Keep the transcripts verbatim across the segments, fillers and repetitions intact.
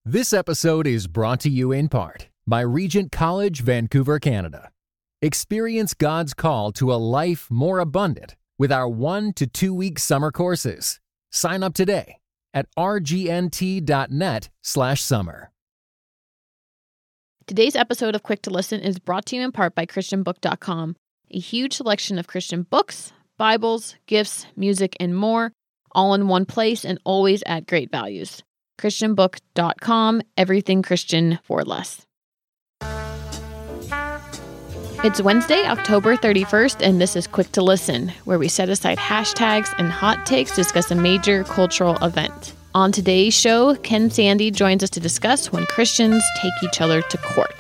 This episode is brought to you in part by Regent College, Vancouver, Canada. Experience God's call to a life more abundant with our one to two week summer courses. Sign up today at rgnt.net slash summer. Today's episode of Quick to Listen is brought to you in part by Christian Book dot com, a huge selection of Christian books, Bibles, gifts, music, and more, all in one place and always at great values. Christian Book dot com, everything Christian for less. It's Wednesday, October thirty-first, and this is Quick to Listen, where we set aside hashtags and hot takes to discuss a major cultural event. On today's show, Ken Sande joins us to discuss when Christians take each other to court.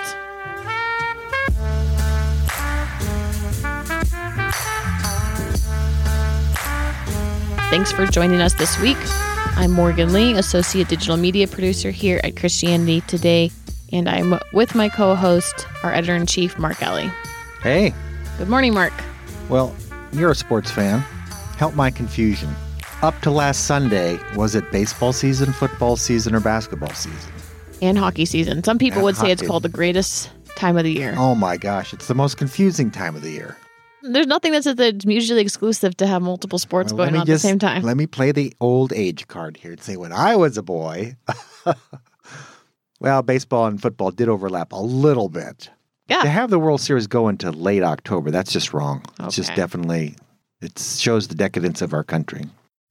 Thanks for joining us this week. I'm Morgan Lee, Associate Digital Media Producer here at Christianity Today, and I'm with my co-host, our Editor-in-Chief, Mark Ellie. Hey. Good morning, Mark. Well, you're a sports fan. Help my confusion. Up to last Sunday, was it baseball season, football season, or basketball season? And hockey season. Some people and would hockey. say it's called the greatest time of the year. Oh my gosh, it's the most confusing time of the year. There's nothing that says that it's mutually exclusive to have multiple sports well, going on just, at the same time. Let me play the old age card here and say when I was a boy, well, baseball and football did overlap a little bit. Yeah. To have the World Series go into late October, that's just wrong. Okay. It's just definitely, it shows the decadence of our country.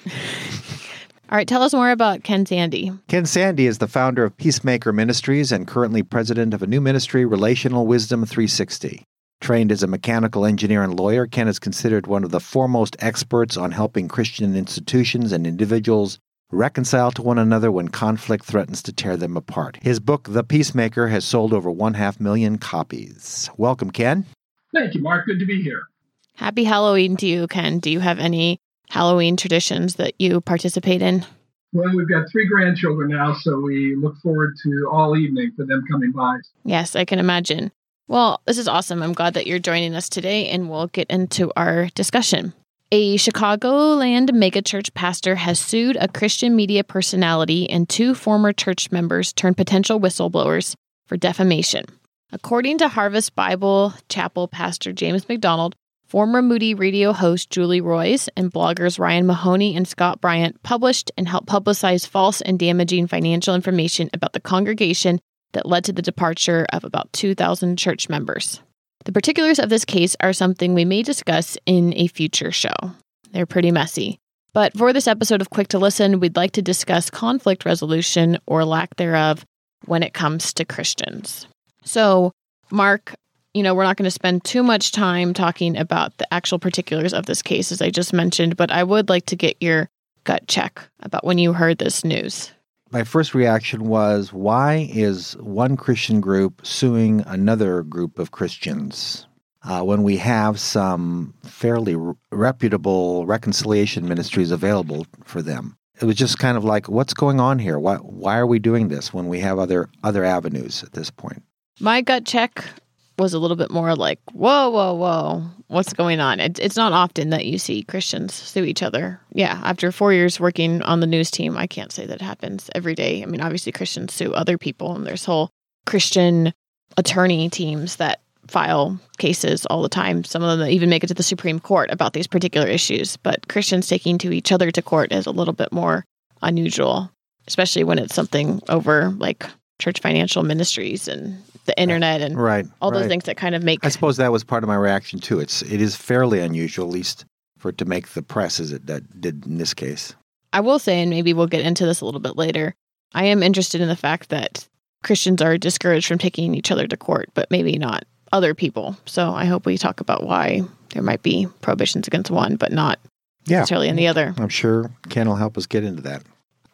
All right, tell us more about Ken Sande. Ken Sande is the founder of Peacemaker Ministries and currently president of a new ministry, Relational Wisdom three sixty. Trained as a mechanical engineer and lawyer, Ken is considered one of the foremost experts on helping Christian institutions and individuals reconcile to one another when conflict threatens to tear them apart. His book, The Peacemaker, has sold over one half million copies. Welcome, Ken. Thank you, Mark. Good to be here. Happy Halloween to you, Ken. Do you have any Halloween traditions that you participate in? Well, we've got three grandchildren now, so we look forward to all evening for them coming by. Yes, I can imagine. Well, this is awesome. I'm glad that you're joining us today, and we'll get into our discussion. A Chicagoland megachurch pastor has sued a Christian media personality and two former church members turned potential whistleblowers for defamation. According to Harvest Bible Chapel pastor James McDonald, former Moody radio host Julie Roys and bloggers Ryan Mahoney and Scott Bryant published and helped publicize false and damaging financial information about the congregation that led to the departure of about two thousand church members. The particulars of this case are something we may discuss in a future show. They're pretty messy. But for this episode of Quick to Listen, we'd like to discuss conflict resolution or lack thereof when it comes to Christians. So, Mark, you know, we're not going to spend too much time talking about the actual particulars of this case, as I just mentioned, but I would like to get your gut check about when you heard this news. My first reaction was, why is one Christian group suing another group of Christians uh, when we have some fairly re- reputable reconciliation ministries available for them? It was just kind of like, what's going on here? Why, why are we doing this when we have other other avenues at this point? My gut check was a little bit more like, whoa, whoa, whoa, what's going on? It, it's not often that you see Christians sue each other. Yeah, after four years working on the news team, I can't say that happens every day. I mean, obviously Christians sue other people, and there's whole Christian attorney teams that file cases all the time. Some of them even make it to the Supreme Court about these particular issues. But Christians taking to each other to court is a little bit more unusual, especially when it's something over like church financial ministries and the internet and right, all those right. things that kind of make... I suppose that was part of my reaction, too. It's, it is fairly unusual, at least for it to make the press as it that did in this case. I will say, and maybe we'll get into this a little bit later, I am interested in the fact that Christians are discouraged from taking each other to court, but maybe not other people. So I hope we talk about why there might be prohibitions against one, but not yeah. necessarily in the other. I'm sure Ken will help us get into that.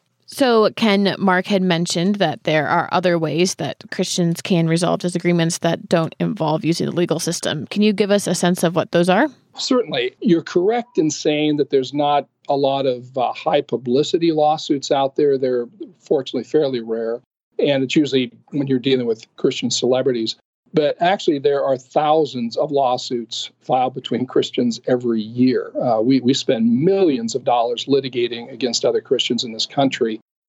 So, Ken, Mark had mentioned that there are other ways that Christians can resolve disagreements that don't involve using the legal system. Can you give us a sense of what those are? Certainly. You're correct in saying that there's not a lot of uh, high publicity lawsuits out there. They're fortunately fairly rare. And it's usually when you're dealing with Christian celebrities. But actually, there are thousands of lawsuits filed between Christians every year. Uh, we, we spend millions of dollars litigating against other Christians in this country.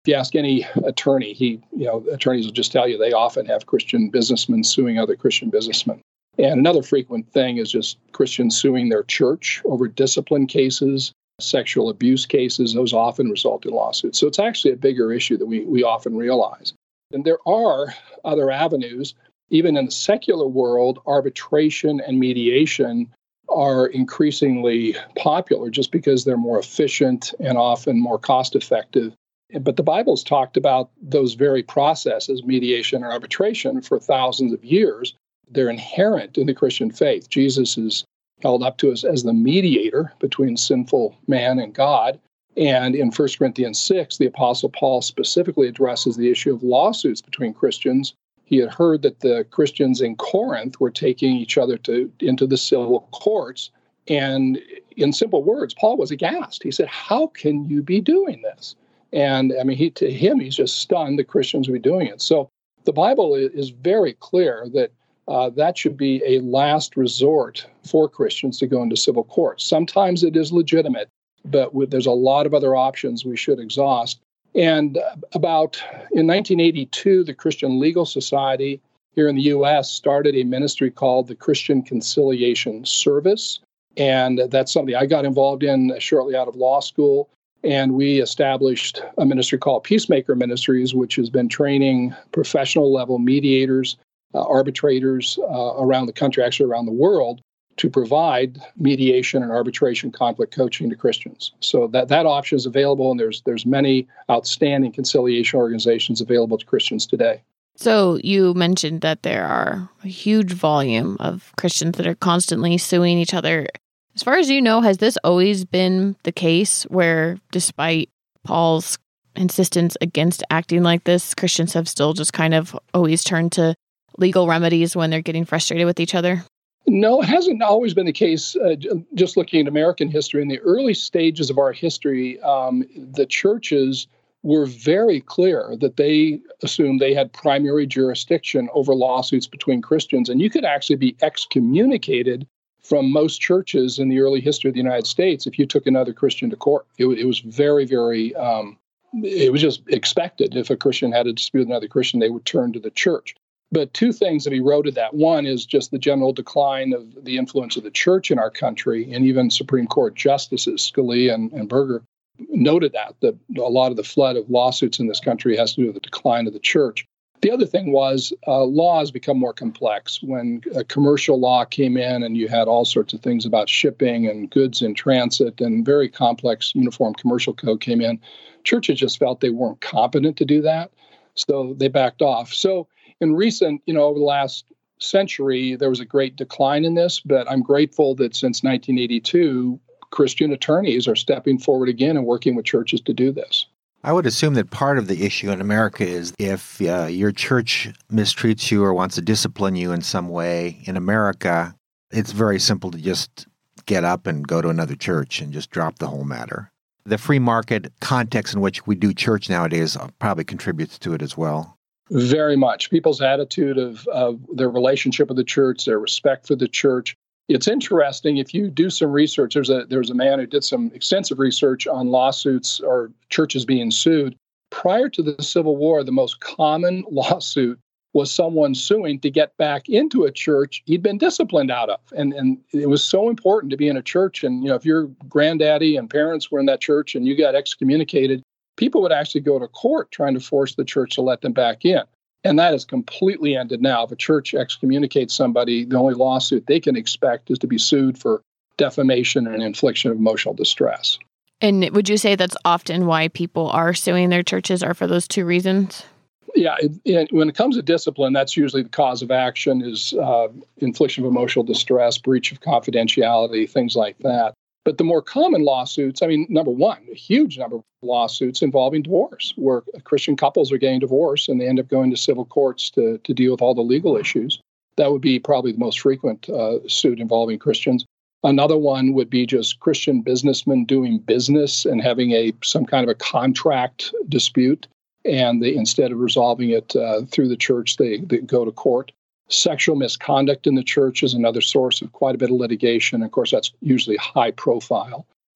If you ask any attorney, he, you know, attorneys will just tell you they often have Christian businessmen suing other Christian businessmen. And another frequent thing is just Christians suing their church over discipline cases, sexual abuse cases. Those often result in lawsuits. So it's actually a bigger issue than we, we often realize. And there are other avenues. Even in the secular world, arbitration and mediation are increasingly popular just because they're more efficient and often more cost-effective. But the Bible's talked about those very processes, mediation and arbitration, for thousands of years. They're inherent in the Christian faith. Jesus is held up to us as the mediator between sinful man and God. And in First Corinthians six, the Apostle Paul specifically addresses the issue of lawsuits between Christians. He had heard that the Christians in Corinth were taking each other to into the civil courts. And in simple words, Paul was aghast. He said, "How can you be doing this?" And I mean, he, to him, he's just stunned that Christians would be doing it. So the Bible is very clear that uh, that should be a last resort for Christians to go into civil courts. Sometimes it is legitimate, but with, there's a lot of other options we should exhaust. And about in nineteen eighty-two, the Christian Legal Society here in the U S started a ministry called the Christian Conciliation Service. And that's something I got involved in shortly out of law school. And we established a ministry called Peacemaker Ministries, which has been training professional level mediators, uh, arbitrators uh, around the country, actually around the world, to provide mediation and arbitration conflict coaching to Christians. So that, that option is available, and there's there's many outstanding conciliation organizations available to Christians today. So you mentioned that there are a huge volume of Christians that are constantly suing each other. As far as you know, has this always been the case where, despite Paul's insistence against acting like this, Christians have still just kind of always turned to legal remedies when they're getting frustrated with each other? No, it hasn't always been the case. Uh, just looking at American history, in the early stages of our history, um, the churches were very clear that they assumed they had primary jurisdiction over lawsuits between Christians. And you could actually be excommunicated from most churches in the early history of the United States if you took another Christian to court. It, it was very, very, um, it was just expected. If a Christian had a dispute with another Christian, they would turn to the church. But two things that eroded that. One is just the general decline of the influence of the church in our country, and even Supreme Court justices, Scalia and, and Berger, noted that, that a lot of the flood of lawsuits in this country has to do with the decline of the church. The other thing was uh, laws become more complex. When a commercial law came in and you had all sorts of things about shipping and goods in transit, and very complex uniform commercial code came in, churches just felt they weren't competent to do that, so they backed off. So in recent, you know, over the last century, there was a great decline in this, but I'm grateful that since nineteen eighty-two, Christian attorneys are stepping forward again and working with churches to do this. I would assume that part of the issue in America is if uh, your church mistreats you or wants to discipline you in some way, in America, it's very simple to just get up and go to another church and just drop the whole matter. The free market context in which we do church nowadays probably contributes to it as well. Very much. People's attitude of, of their relationship with the church, their respect for the church. It's interesting, if you do some research, there's a there's a man who did some extensive research on lawsuits or churches being sued. Prior to the Civil War, the most common lawsuit was someone suing to get back into a church he'd been disciplined out of. And and it was so important to be in a church. And, you know, if your granddaddy and parents were in that church and you got excommunicated, people would actually go to court trying to force the church to let them back in. And that is completely ended now. If a church excommunicates somebody, the only lawsuit they can expect is to be sued for defamation and infliction of emotional distress. And would you say that's often why people are suing their churches, are for those two reasons? Yeah, it, it, when it comes to discipline, that's usually the cause of action is uh, infliction of emotional distress, breach of confidentiality, things like that. But the more common lawsuits, I mean, number one, a huge number of lawsuits involving divorce, where Christian couples are getting divorced and they end up going to civil courts to, to deal with all the legal issues. That would be probably the most frequent uh, suit involving Christians. Another one would be just Christian businessmen doing business and having a some kind of a contract dispute. And they, instead of resolving it uh, through the church, they, they go to court. Sexual misconduct in the church is another source of quite a bit of litigation. Of course, that's usually high profile.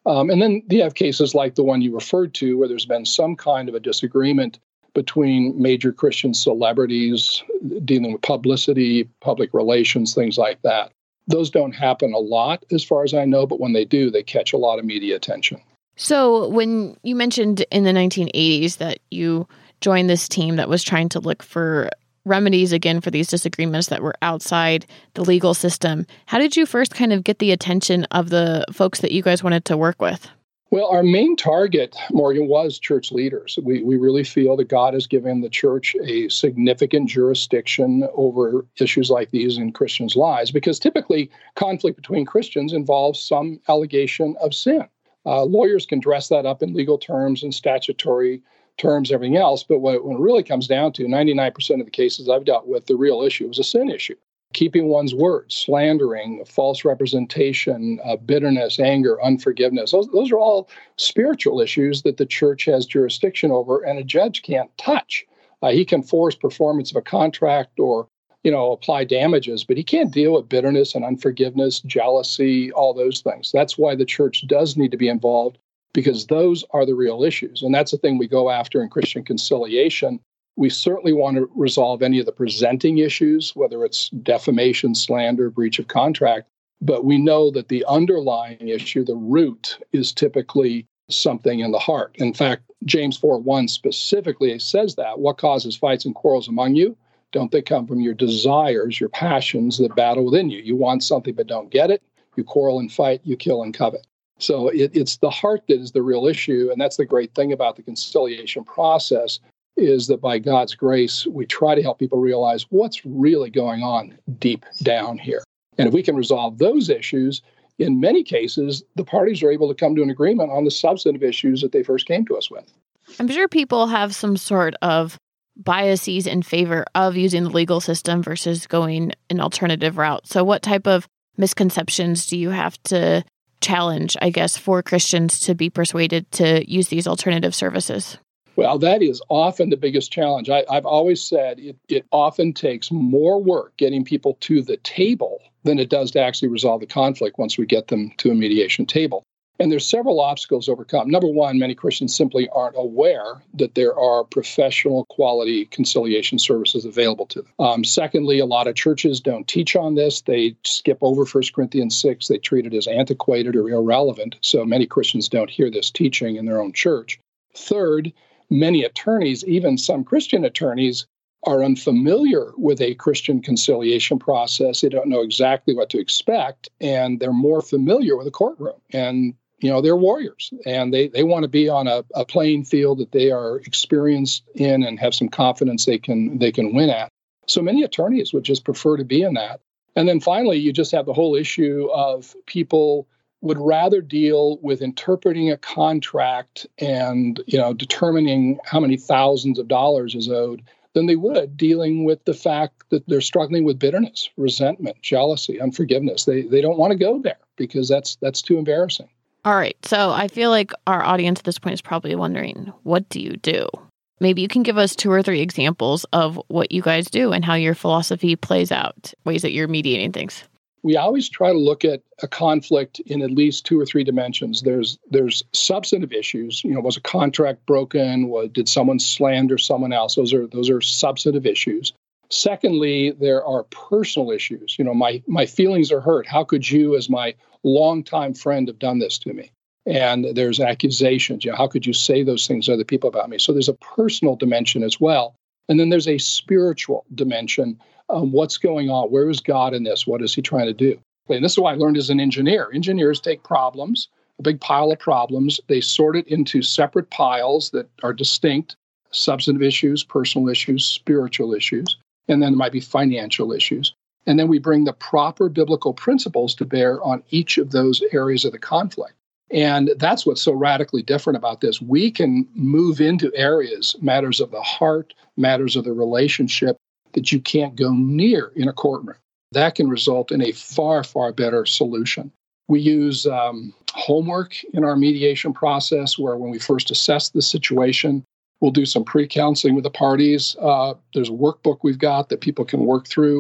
Um, and then you have cases like the one you referred to, where there's been some kind of a disagreement between major Christian celebrities dealing with publicity, public relations, things like that. Those don't happen a lot, as far as I know, but when they do, they catch a lot of media attention. So when you mentioned in the nineteen eighties that you joined this team that was trying to look for remedies again for these disagreements that were outside the legal system, how did you first kind of get the attention of the folks that you guys wanted to work with? Well, our main target, Morgan, was church leaders. We we really feel that God has given the church a significant jurisdiction over issues like these in Christians' lives, because typically conflict between Christians involves some allegation of sin. Uh, lawyers can dress that up in legal terms and statutory terms, everything else, but what, when it really comes down to, ninety-nine percent of the cases I've dealt with, the real issue is a sin issue. Keeping one's word, slandering, false representation, uh, bitterness, anger, unforgiveness. Those, those are all spiritual issues that the church has jurisdiction over and a judge can't touch. Uh, he can force performance of a contract or, you know, apply damages, but he can't deal with bitterness and unforgiveness, jealousy, all those things. That's why the church does need to be involved, because those are the real issues. And that's the thing we go after in Christian conciliation. We certainly want to resolve any of the presenting issues, whether it's defamation, slander, breach of contract. But we know that the underlying issue, the root, is typically something in the heart. In fact, James four one specifically says that. What causes fights and quarrels among you? Don't they come from your desires, your passions that battle within you? You want something but don't get it. You quarrel and fight, you kill and covet. So it, it's the heart that is the real issue. And that's the great thing about the conciliation process, is that by God's grace, we try to help people realize what's really going on deep down here. And if we can resolve those issues, in many cases, the parties are able to come to an agreement on the substantive issues that they first came to us with. I'm sure people have some sort of biases in favor of using the legal system versus going an alternative route. So what type of misconceptions do you have to challenge, I guess, for Christians to be persuaded to use these alternative services? Well, that is often the biggest challenge. I, I've always said it, it often takes more work getting people to the table than it does to actually resolve the conflict once we get them to a mediation table. And there's several obstacles to overcome. Number one, many Christians simply aren't aware that there are professional quality conciliation services available to them. Um, secondly, a lot of churches don't teach on this. They skip over First Corinthians six. They treat it as antiquated or irrelevant. So many Christians don't hear this teaching in their own church. Third, many attorneys, even some Christian attorneys, are unfamiliar with a Christian conciliation process. They don't know exactly what to expect, and they're more familiar with a courtroom. And, you know, they're warriors, and they, they want to be on a, a playing field that they are experienced in and have some confidence they can they can win at. So many attorneys would just prefer to be in that. And then finally, you just have the whole issue of people would rather deal with interpreting a contract and, you know, determining how many thousands of dollars is owed than they would dealing with the fact that they're struggling with bitterness, resentment, jealousy, unforgiveness. They they don't want to go there because that's that's too embarrassing. All right. So I feel like our audience at this point is probably wondering, what do you do? Maybe you can give us two or three examples of what you guys do and how your philosophy plays out, ways that you're mediating things. We always try to look at a conflict in at least two or three dimensions. There's there's substantive issues. You know, was a contract broken? Was, did someone slander someone else? Those are those are substantive issues. Secondly, there are personal issues. You know, my my feelings are hurt. How could you, as my longtime friend, have done this to me? And there's accusations. You know, how could you say those things to other people about me? So there's a personal dimension as well. And then there's a spiritual dimension. Um, what's going on? Where is God in this? What is he trying to do? And this is what I learned as an engineer. Engineers take problems, a big pile of problems. They sort it into separate piles that are distinct: substantive issues, personal issues, spiritual issues, and then there might be financial issues. And then we bring the proper biblical principles to bear on each of those areas of the conflict. And that's what's so radically different about this. We can move into areas, matters of the heart, matters of the relationship, that you can't go near in a courtroom. That can result in a far, far better solution. We use um, homework in our mediation process, where when we first assess the situation, we'll do some pre-counseling with the parties. Uh, there's a workbook we've got that people can work through.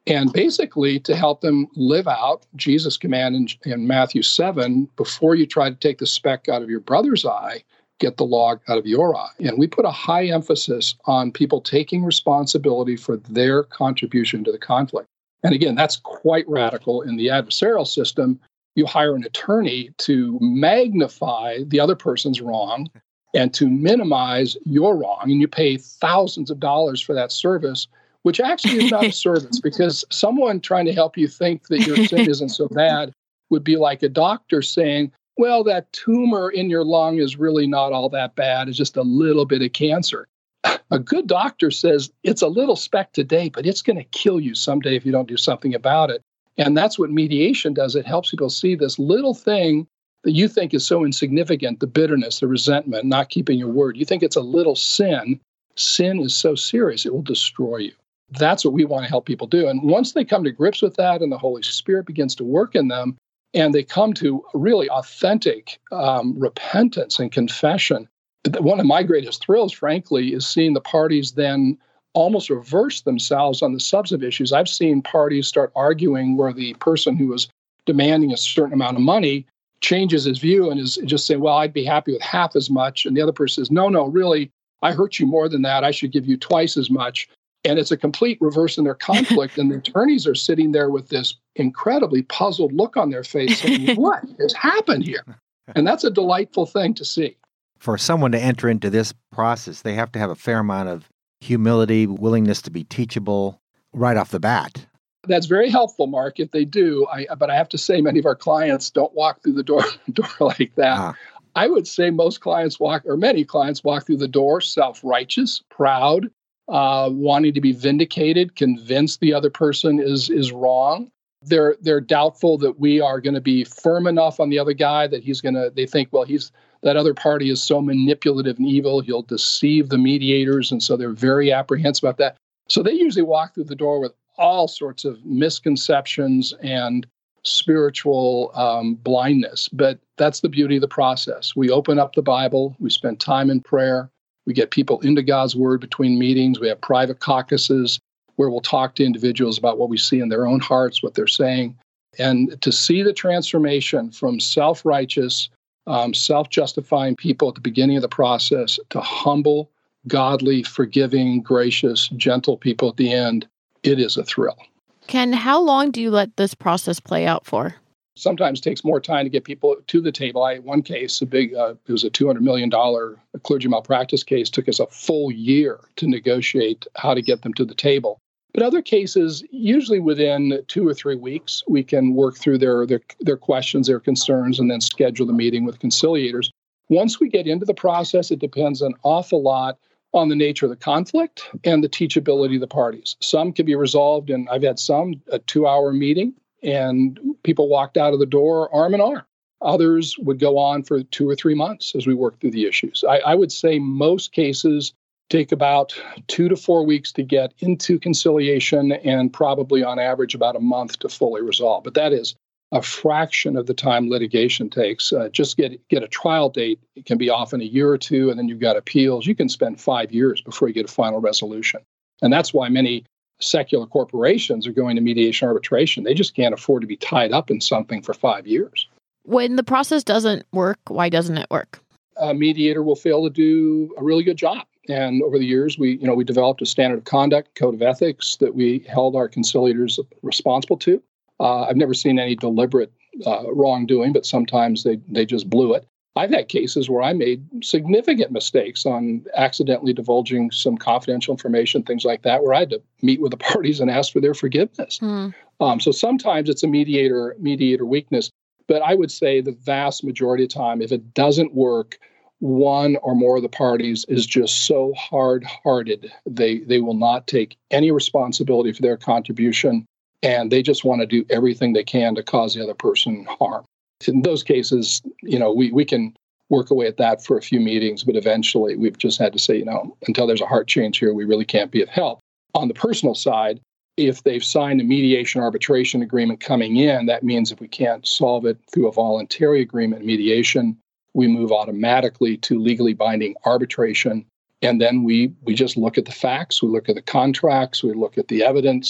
And basically to help them live out Jesus' command in, in Matthew seven, before you try to take the speck out of your brother's eye, get the log out of your eye. And we put a high emphasis on people taking responsibility for their contribution to the conflict. And again, that's quite radical. In the adversarial system, you hire an attorney to magnify the other person's wrong and to minimize your wrong. And you pay thousands of dollars for that service, which actually is not a service, because someone trying to help you think that your sin isn't so bad would be like a doctor saying, well, that tumor in your lung is really not all that bad. It's just a little bit of cancer. A good doctor says it's a little speck today, but it's going to kill you someday if you don't do something about it. And that's what mediation does. It helps people see this little thing that you think is so insignificant, the bitterness, the resentment, not keeping your word. You think it's a little sin. Sin is so serious, it will destroy you. That's what we want to help people do. And once they come to grips with that and the Holy Spirit begins to work in them, and they come to really authentic um, repentance and confession, one of my greatest thrills, frankly, is seeing the parties then almost reverse themselves on the substantive issues. I've seen parties start arguing where the person who was demanding a certain amount of money changes his view and is just saying, well, I'd be happy with half as much. And the other person says, no, no, really, I hurt you more than that. I should give you twice as much. And it's a complete reverse in their conflict. And the attorneys are sitting there with this incredibly puzzled look on their face saying, what has happened here? And that's a delightful thing to see. For someone to enter into this process, they have to have a fair amount of humility, willingness to be teachable right off the bat. That's very helpful, Mark, if they do. I, but I have to say many of our clients don't walk through the door, door like that. Ah. I would say most clients walk, or many clients walk through the door self-righteous, proud, uh, wanting to be vindicated, convinced the other person is is wrong. They're they're doubtful that we are going to be firm enough on the other guy that he's going to, they think, well, he's that other party is so manipulative and evil, he'll deceive the mediators. And so they're very apprehensive about that. So they usually walk through the door with all sorts of misconceptions and spiritual um, blindness. But that's the beauty of the process. We open up the Bible, we spend time in prayer, we get people into God's word between meetings, we have private caucuses where we'll talk to individuals about what we see in their own hearts, what they're saying. And to see the transformation from self-righteous, um, self-justifying people at the beginning of the process to humble, godly, forgiving, gracious, gentle people at the end, it is a thrill. Ken, how long do you let this process play out for? Sometimes it takes more time to get people to the table. I, one case, a big, uh, it was a two hundred million dollars clergy malpractice case, took us a full year to negotiate how to get them to the table. But other cases, usually within two or three weeks, we can work through their, their, their questions, their concerns, and then schedule the meeting with conciliators. Once we get into the process, it depends an awful lot on the nature of the conflict and the teachability of the parties. Some can be resolved, and I've had some, a two-hour meeting, and people walked out of the door arm in arm. Others would go on for two or three months as we work through the issues. I, I would say most cases take about two to four weeks to get into conciliation and probably on average about a month to fully resolve. But that is a fraction of the time litigation takes. Uh, just get get a trial date. It can be often a year or two, and then you've got appeals. You can spend five years before you get a final resolution. And that's why many secular corporations are going to mediation arbitration. They just can't afford to be tied up in something for five years. When the process doesn't work, why doesn't it work? A mediator will fail to do a really good job. And over the years, we, you know, we developed a standard of conduct, code of ethics that we held our conciliators responsible to. Uh, I've never seen any deliberate uh, wrongdoing, but sometimes they, they just blew it. I've had cases where I made significant mistakes on accidentally divulging some confidential information, things like that, where I had to meet with the parties and ask for their forgiveness. Mm. Um, so sometimes it's a mediator mediator weakness. But I would say the vast majority of the time, if it doesn't work, one or more of the parties is just so hard-hearted, they they will not take any responsibility for their contribution, and they just want to do everything they can to cause the other person harm. In those cases, you know, we, we can work away at that for a few meetings, but eventually we've just had to say, you know, until there's a heart change here, we really can't be of help. On the personal side, if they've signed a mediation arbitration agreement coming in, that means if we can't solve it through a voluntary agreement mediation, we move automatically to legally binding arbitration. And then we we just look at the facts, we look at the contracts, we look at the evidence,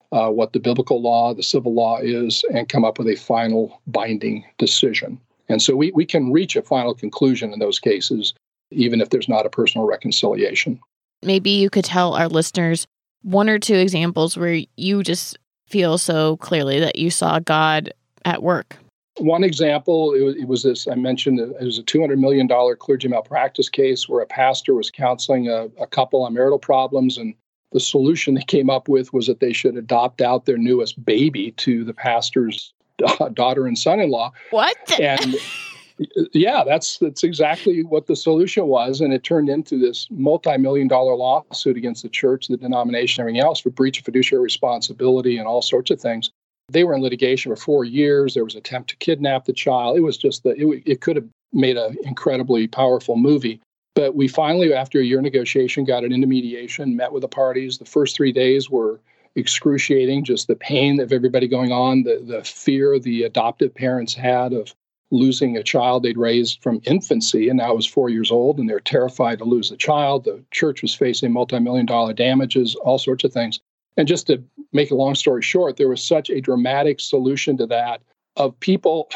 uh, what the biblical law, the civil law is, and come up with a final binding decision. And so we, we can reach a final conclusion in those cases, even if there's not a personal reconciliation. Maybe you could tell our listeners one or two examples where you just feel so clearly that you saw God at work. One example, it was, it was this, I mentioned, it was a two hundred million dollars clergy malpractice case where a pastor was counseling a, a couple on marital problems, and the solution they came up with was that they should adopt out their newest baby to the pastor's daughter and son-in-law. What? And yeah, that's that's exactly what the solution was. And it turned into this multi-million dollar lawsuit against the church, the denomination, everything else for breach of fiduciary responsibility and all sorts of things. They were in litigation for four years. There was an attempt to kidnap the child. It was just that it, it could have made an incredibly powerful movie. But we finally, after a year of negotiation, got it into mediation, met with the parties. The first three days were excruciating, just the pain of everybody going on, the, the fear the adoptive parents had of losing a child they'd raised from infancy and now was four years old, and they're terrified to lose the child. The church was facing multi-million dollar damages, all sorts of things. And just to make a long story short, there was such a dramatic solution to that of people,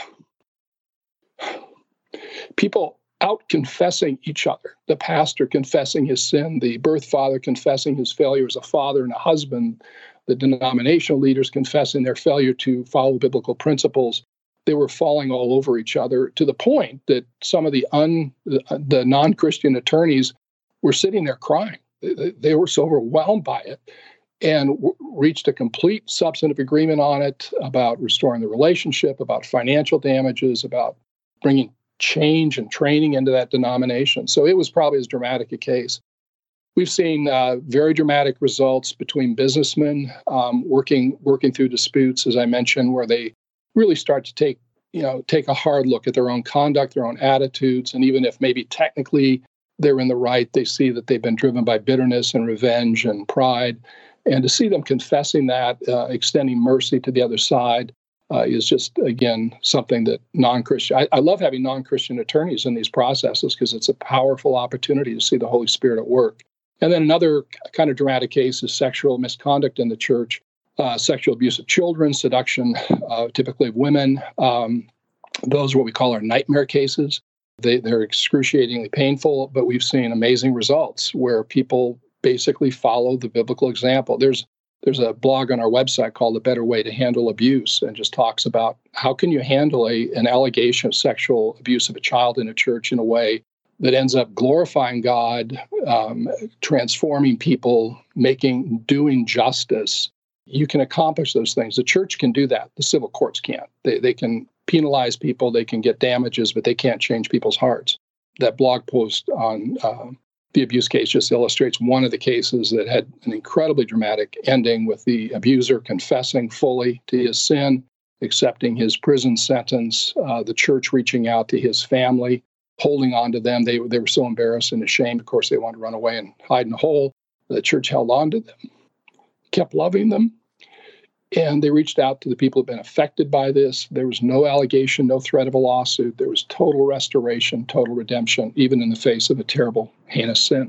people out confessing each other, the pastor confessing his sin, the birth father confessing his failure as a father and a husband, the denominational leaders confessing their failure to follow biblical principles. They were falling all over each other to the point that some of the un, the non-Christian attorneys were sitting there crying. They, they were so overwhelmed by it, and w- reached a complete substantive agreement on it about restoring the relationship, about financial damages, about bringing change and training into that denomination. So it was probably as dramatic a case. We've seen uh, very dramatic results between businessmen um, working working through disputes, as I mentioned, where they really start to take, you know, take a hard look at their own conduct, their own attitudes, and even if maybe technically they're in the right, they see that they've been driven by bitterness and revenge and pride. And to see them confessing that, uh, extending mercy to the other side, uh, is just, again, something that non-Christian, I, I love having non-Christian attorneys in these processes because it's a powerful opportunity to see the Holy Spirit at work. And then another kind of dramatic case is sexual misconduct in the church, uh, sexual abuse of children, seduction, uh, typically of women. Um, those are what we call our nightmare cases. They, they're excruciatingly painful, but we've seen amazing results where people basically follow the biblical example. There's there's a blog on our website called A Better Way to Handle Abuse, and just talks about how can you handle a, an allegation of sexual abuse of a child in a church in a way that ends up glorifying God, um, transforming people, making, doing justice. You can accomplish those things. The church can do that. The civil courts can't. They, they can penalize people, they can get damages, but they can't change people's hearts. That blog post on uh, the abuse case just illustrates one of the cases that had an incredibly dramatic ending with the abuser confessing fully to his sin, accepting his prison sentence, uh, the church reaching out to his family, holding on to them. They, they were so embarrassed and ashamed. Of course, they wanted to run away and hide in a hole. The church held on to them, kept loving them, and they reached out to the people who had been affected by this. There was no allegation, no threat of a lawsuit. There was total restoration, total redemption, even in the face of a terrible, heinous sin.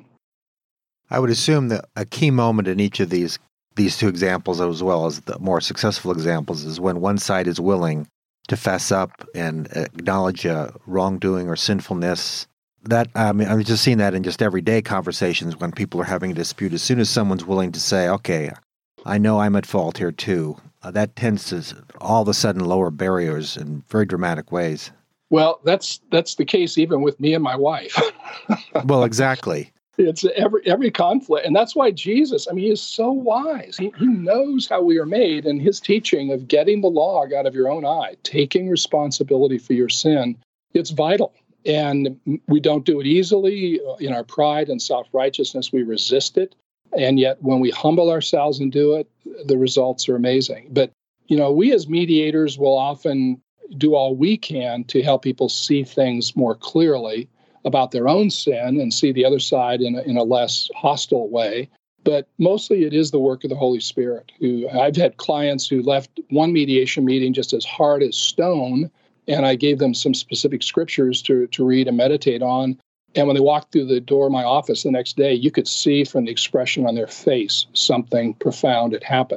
I would assume that a key moment in each of these these two examples, as well as the more successful examples, is when one side is willing to fess up and acknowledge a wrongdoing or sinfulness. That I mean, I'm just seeing that in just everyday conversations when people are having a dispute. As soon as someone's willing to say, okay, I know I'm at fault here too, uh, that tends to all of a sudden lower barriers in very dramatic ways. Well, that's that's the case even with me and my wife. Well, exactly. It's every every conflict. And that's why Jesus, I mean, he is so wise. He, he knows how we are made, and his teaching of getting the log out of your own eye, taking responsibility for your sin, it's vital. And we don't do it easily. In our pride and self-righteousness, we resist it. And yet when we humble ourselves and do it, the results are amazing. But, you know, we as mediators will often do all we can to help people see things more clearly about their own sin and see the other side in a, in a less hostile way. But mostly it is the work of the Holy Spirit. Who I've had clients who left one mediation meeting just as hard as stone, and I gave them some specific scriptures to, to read and meditate on. And when they walked through the door of my office the next day, you could see from the expression on their face something profound had happened.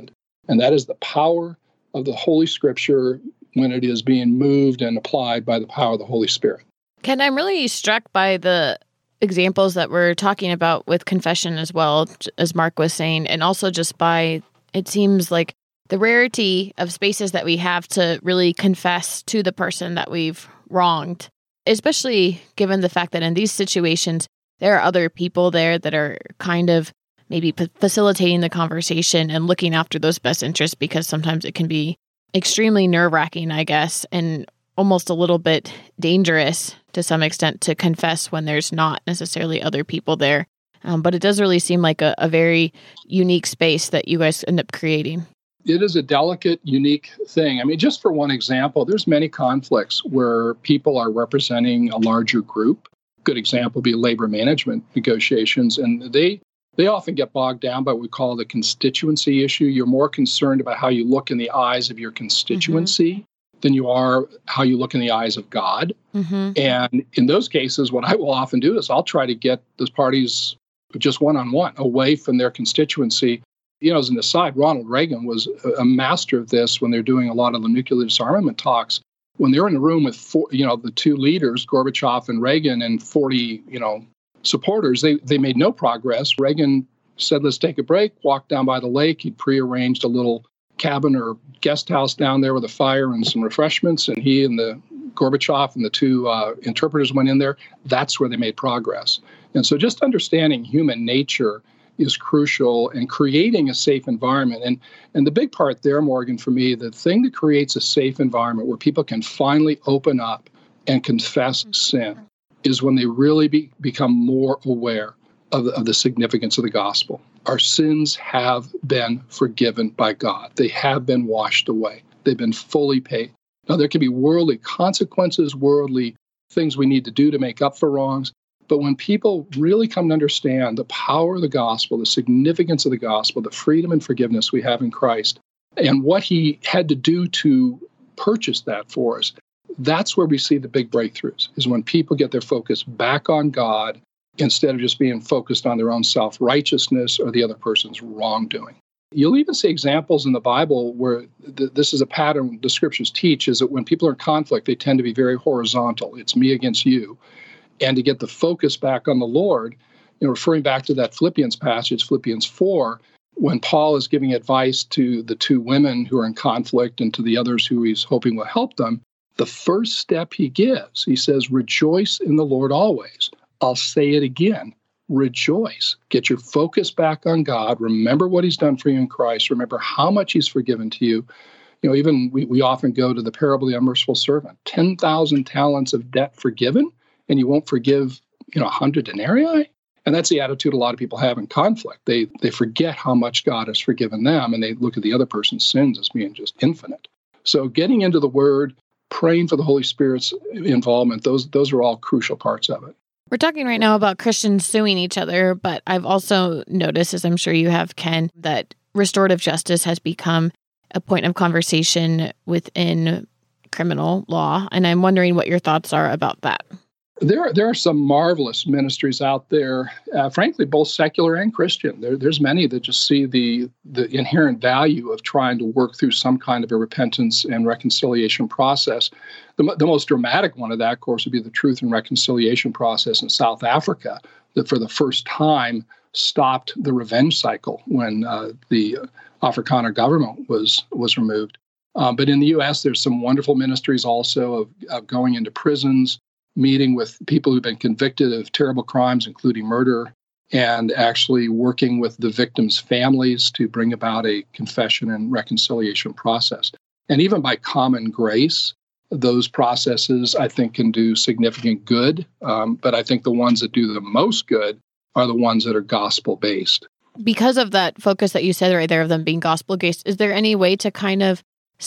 And that is the power of the Holy Scripture when it is being moved and applied by the power of the Holy Spirit. Ken, I'm really struck by the examples that we're talking about with confession as well, as Mark was saying, and also just by, it seems like the rarity of spaces that we have to really confess to the person that we've wronged, especially given the fact that in these situations, there are other people there that are kind of maybe p- facilitating the conversation and looking after those best interests, because sometimes it can be extremely nerve-wracking, I guess, and almost a little bit dangerous to some extent to confess when there's not necessarily other people there. Um, but it does really seem like a, a very unique space that you guys end up creating. It is a delicate, unique thing. I mean, just for one example, there's many conflicts where people are representing a larger group. Good example would be labor management negotiations, and they they often get bogged down by what we call the constituency issue. You're more concerned about how you look in the eyes of your constituency mm-hmm. than you are how you look in the eyes of God. Mm-hmm. And in those cases, what I will often do is I'll try to get those parties just one-on-one away from their constituency. You know, as an aside, Ronald Reagan was a master of this when they're doing a lot of the nuclear disarmament talks. When they're in a room with, four, you know, the two leaders, Gorbachev and Reagan, and forty, you know, supporters, they they made no progress. Reagan said, let's take a break, walked down by the lake. He'd prearranged a little cabin or guest house down there with a fire and some refreshments, and he and the Gorbachev and the two uh, interpreters went in there. That's where they made progress. And so just understanding human nature is crucial, and creating a safe environment. And and the big part there, Morgan, for me, the thing that creates a safe environment where people can finally open up and confess sin is when they really be, become more aware of the, of the significance of the gospel. Our sins have been forgiven by God. They have been washed away. They've been fully paid. Now, there can be worldly consequences, worldly things we need to do to make up for wrongs. But when people really come to understand the power of the gospel, the significance of the gospel, the freedom and forgiveness we have in Christ, and what he had to do to purchase that for us, that's where we see the big breakthroughs, is when people get their focus back on God instead of just being focused on their own self-righteousness or the other person's wrongdoing. You'll even see examples in the Bible where th- this is a pattern the scriptures teach, is that when people are in conflict, they tend to be very horizontal. It's me against you. And to get the focus back on the Lord, you know, referring back to that Philippians passage, Philippians four, when Paul is giving advice to the two women who are in conflict and to the others who he's hoping will help them, the first step he gives, he says, rejoice in the Lord always. I'll say it again, rejoice. Get your focus back on God. Remember what he's done for you in Christ. Remember how much he's forgiven to you. You know, even we, we often go to the parable of the unmerciful servant, ten thousand talents of debt forgiven, and you won't forgive, you know, one hundred denarii? And that's the attitude a lot of people have in conflict. They they forget how much God has forgiven them, and they look at the other person's sins as being just infinite. So getting into the Word, praying for the Holy Spirit's involvement, those those are all crucial parts of it. We're talking right now about Christians suing each other, but I've also noticed, as I'm sure you have, Ken, that restorative justice has become a point of conversation within criminal law, and I'm wondering what your thoughts are about that. There are, there are some marvelous ministries out there, uh, frankly, both secular and Christian. There, there's many that just see the, the inherent value of trying to work through some kind of a repentance and reconciliation process. The, the most dramatic one of that, of course, would be the Truth and Reconciliation process in South Africa, that for the first time stopped the revenge cycle when uh, the Afrikaner government was, was removed. Um, but in the U S, there's some wonderful ministries also of, of going into prisons, meeting with people who've been convicted of terrible crimes, including murder, and actually working with the victims' families to bring about a confession and reconciliation process. And even by common grace, those processes, I think, can do significant good. Um, but I think the ones that do the most good are the ones that are gospel-based. Because of that focus that you said right there of them being gospel-based, is there any way to kind of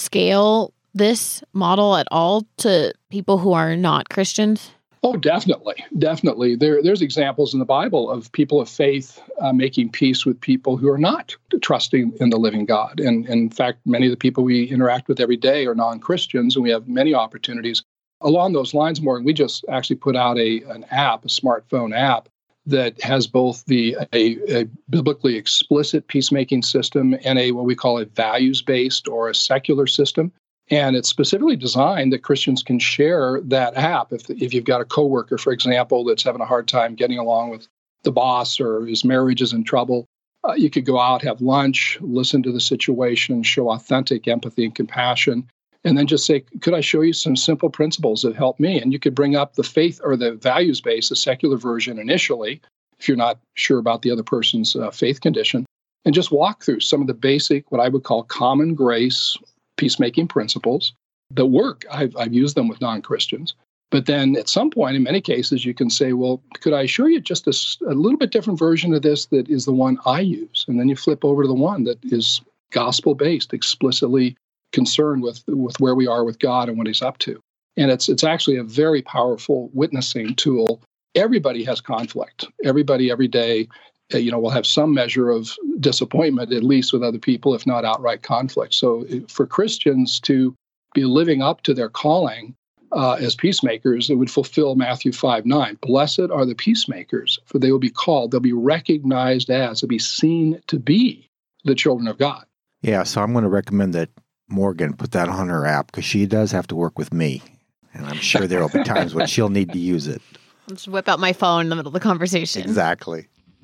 scale this model at all to people who are not Christians? Oh, definitely. Definitely. There, there's examples in the Bible of people of faith uh, making peace with people who are not trusting in the living God. And, and in fact, many of the people we interact with every day are non-Christians, and we have many opportunities. Along those lines, Morgan, we just actually put out a an app, a smartphone app, that has both the a, a biblically explicit peacemaking system and a what we call a values-based or a secular system. And it's specifically designed that Christians can share that app. If if you've got a coworker, for example, that's having a hard time getting along with the boss or his marriage is in trouble, uh, you could go out, have lunch, listen to the situation, show authentic empathy and compassion, and then just say, could I show you some simple principles that help me? And you could bring up the faith or the values-based, the secular version initially, if you're not sure about the other person's uh, faith condition, and just walk through some of the basic, what I would call common grace peacemaking principles that work. I've, I've used them with non-Christians. But then at some point, in many cases, you can say, well, could I show you just a, a little bit different version of this that is the one I use? And then you flip over to the one that is gospel-based, explicitly concerned with, with where we are with God and what he's up to. And it's it's actually a very powerful witnessing tool. Everybody has conflict. Everybody every day, uh, you know, will have some measure of disappointment, at least with other people, if not outright conflict. So for Christians to be living up to their calling uh, as peacemakers, it would fulfill Matthew five nine. Blessed are the peacemakers, for they will be called, they'll be recognized as, they'll be seen to be the children of God. Yeah, so I'm going to recommend that Morgan put that on her app because she does have to work with me. And I'm sure there will be times when she'll need to use it. I'll just whip out my phone in the middle of the conversation. Exactly.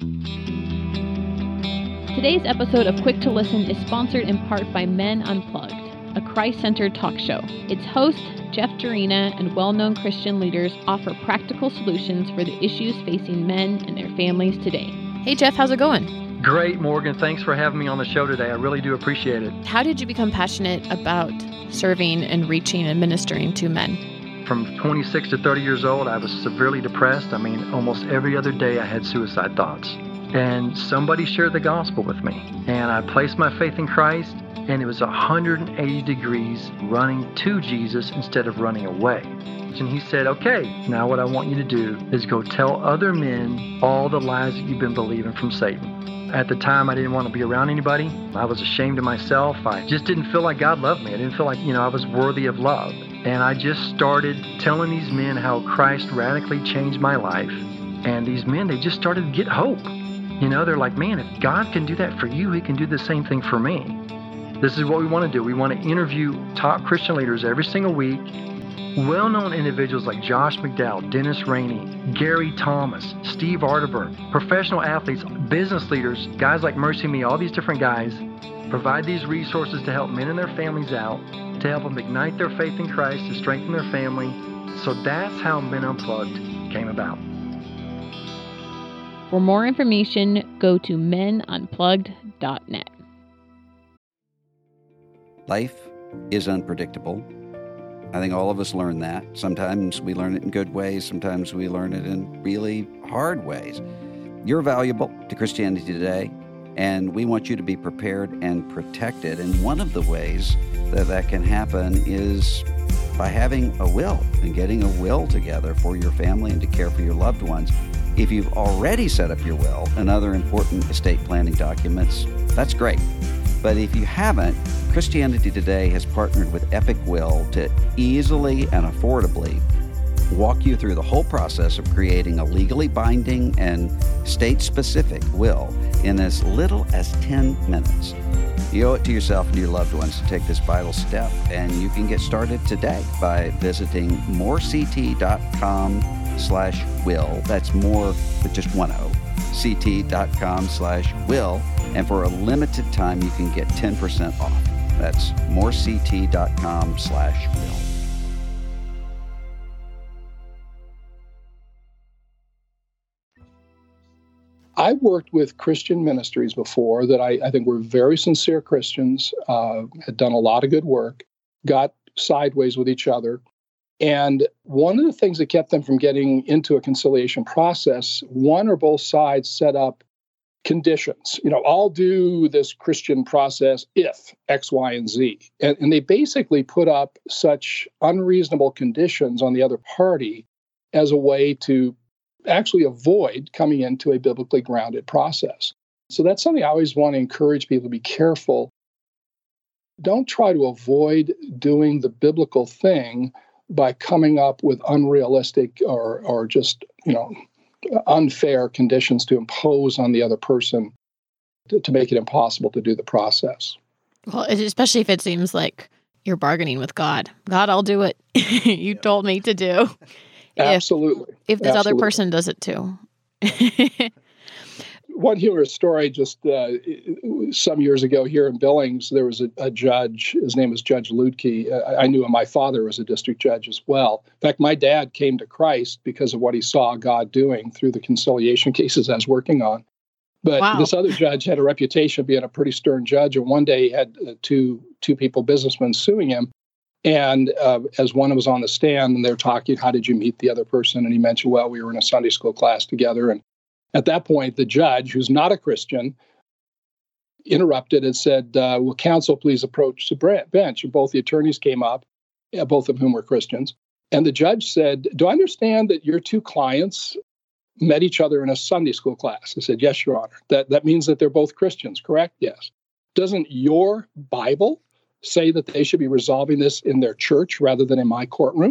Today's episode of Quick to Listen is sponsored in part by Men Unplugged, a Christ-centered talk show. Its host, Jeff Jarina, and well-known Christian leaders offer practical solutions for the issues facing men and their families today. Hey, Jeff, how's it going? Great, Morgan. Thanks for having me on the show today. I really do appreciate it. How did you become passionate about serving and reaching and ministering to men? From twenty-six to thirty years old, I was severely depressed. I mean, almost every other day I had suicide thoughts. And somebody shared the gospel with me. And I placed my faith in Christ, and it was one hundred eighty degrees running to Jesus instead of running away. And he said, okay, now what I want you to do is go tell other men all the lies that you've been believing from Satan. At the time, I didn't want to be around anybody. I was ashamed of myself. I just didn't feel like God loved me. I didn't feel like, you know, I was worthy of love. And I just started telling these men how Christ radically changed my life. And these men, they just started to get hope. You know, they're like, man, if God can do that for you, he can do the same thing for me. This is what we want to do. We want to interview top Christian leaders every single week. Well-known individuals like Josh McDowell, Dennis Rainey, Gary Thomas, Steve Arterburn, professional athletes, business leaders, guys like Mercy Me, all these different guys, provide these resources to help men and their families out, to help them ignite their faith in Christ, to strengthen their family. So that's how Men Unplugged came about. For more information, go to men unplugged dot net. Life is unpredictable. I think all of us learn that. Sometimes we learn it in good ways. Sometimes we learn it in really hard ways. You're valuable to Christianity Today, and we want you to be prepared and protected. And one of the ways that that can happen is by having a will and getting a will together for your family and to care for your loved ones. If you've already set up your will and other important estate planning documents, that's great. But if you haven't, Christianity Today has partnered with Epic Will to easily and affordably walk you through the whole process of creating a legally binding and state-specific will in as little as ten minutes. You owe it to yourself and to your loved ones to take this vital step, and you can get started today by visiting morect.com slash will. That's more with just one O. ct.com slash will. And for a limited time, you can get ten percent off. That's morect.com slash will. I've worked with Christian ministries before that I, I think were very sincere Christians, uh, had done a lot of good work, got sideways with each other. And one of the things that kept them from getting into a conciliation process, one or both sides set up conditions. You know, I'll do this Christian process if X, Y, and Z. And, and they basically put up such unreasonable conditions on the other party as a way to actually avoid coming into a biblically grounded process. So that's something I always want to encourage people to be careful. Don't try to avoid doing the biblical thing by coming up with unrealistic or or just, you know, unfair conditions to impose on the other person to, to make it impossible to do the process. Well, especially if it seems like you're bargaining with God. God, I'll do what you told me to do. Absolutely. If, if this Absolutely. other person does it too. One humorous story, just uh, some years ago here in Billings, there was a, a judge. His name was Judge Ludke. I, I knew him. My father was a district judge as well. In fact, my dad came to Christ because of what he saw God doing through the conciliation cases I was working on. But wow. This other judge had a reputation of being a pretty stern judge. And one day he had uh, two two people, businessmen, suing him. And uh, as one was on the stand and they're talking, how did you meet the other person? And he mentioned, well, we were in a Sunday school class together. And at that point, the judge, who's not a Christian, interrupted and said, uh, will counsel please approach the bench? And both the attorneys came up, both of whom were Christians. And the judge said, do I understand that your two clients met each other in a Sunday school class? I said, yes, Your Honor. That, that means that they're both Christians, correct? Yes. Doesn't your Bible say that they should be resolving this in their church rather than in my courtroom?